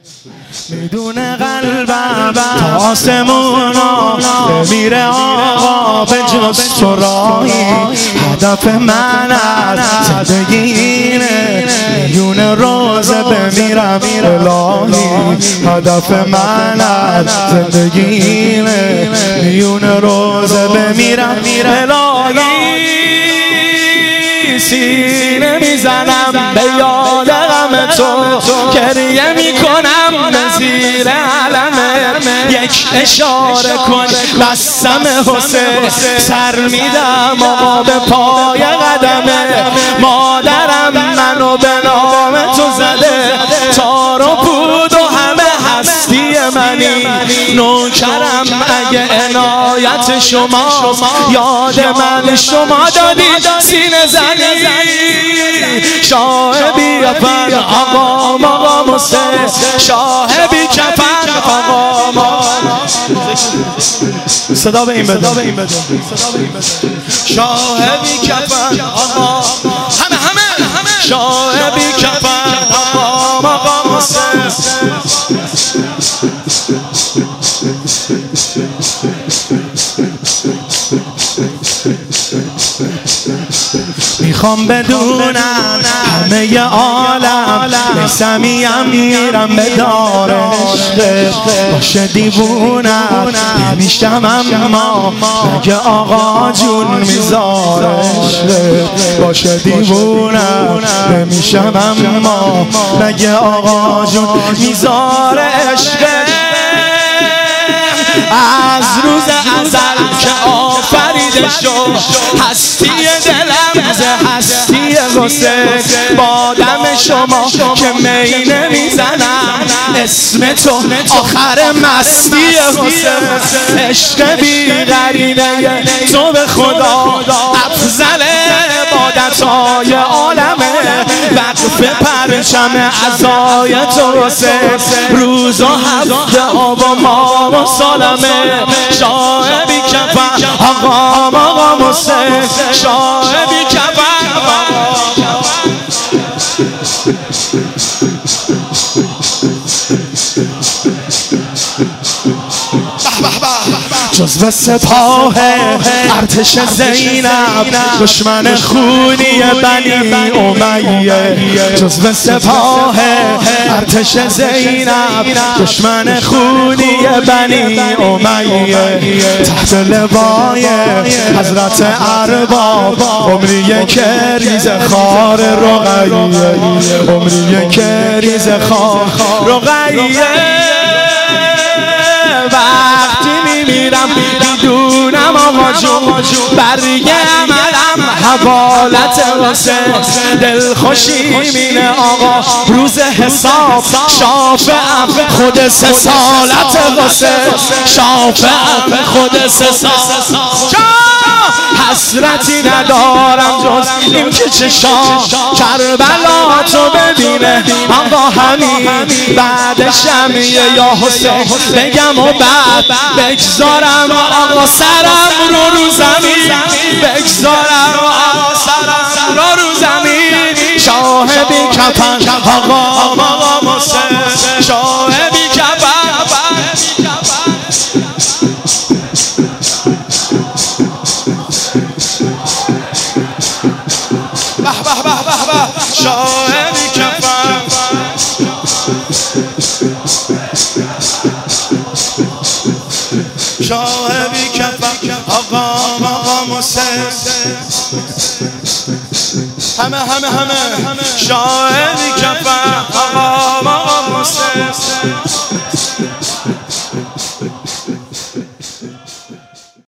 میدونه قلبم تا آسمونا میره آقا به جز تو راهی. هدف من از زندگی اینه میلیون روزه بمیرم الهی. هدف من از زندگی اینه میلیون روزه بمیرم الهی. سینه میزنم به یاد غم تو، گریه میکنم زیر علمت. یک اشاره کن بستم حسین، سر میدم آقا به پای قدمه. مادرم منو به نام تو زده، تار و پود و همه هستی منی. نوکرم اگه عنایت شما، یاد من شما دادی سینه زنی. شاه بی کفن آقا مقام حسین، شاه بی کفن آقا مقام. صدا به این بده، شاه بی کفن آقا، همه شاه بی کفن آقا مقام حسین. میخوام بدونم همه عالم نسمیم میرم به دار عشق. باشه دیوونم نمیشتم اما مگه آقا جون میذاره عشق. باشه دیوونم نمیشم اما مگه آقا جون میذاره عشق. از روز ازل که آفریده شد هستی دلم ز هستی حسین. با دم شما که می نمیزنم اسم تو آخر مستی حسین. عشق بی قرینه تو به خدا افضل عبادتهای عالمه. وقف پرچم عزای تو حسین، روز و هفته آب و ما و سالمه. شاه بی کفن آقا مقام حسین، شاه بی کفن آقا. جزو سپاه ارتش زینب دشمن خونی بنی امیه. جزو سپاه ارتش زینب دشمن خونی بنی امیه. تحت لوای حضرت ارباب عمریه که ریز خار رقیه، عمریه که ریز خار رقیه. وقتی میمیرم میدونم آقا جون برگه عملم حوالت حسین. دلخوشی مینه آقا روز حساب، شافعم خود سه سالت حسین. شافعم خود سه سالت. حسرتی ندارم جز این که چشام کربلا تو ببینه آقا. همین بعدشم یا حسین بگم و بعد بگذارم آقا سرم رو زمین. بگذارم آقا سرم رو زمین. شاه بی کفن آقا مقام حسین، شاه بی کفن. شاه بی کفن شاه بی کفن آقا مقام حسین. همه شاه بی کفن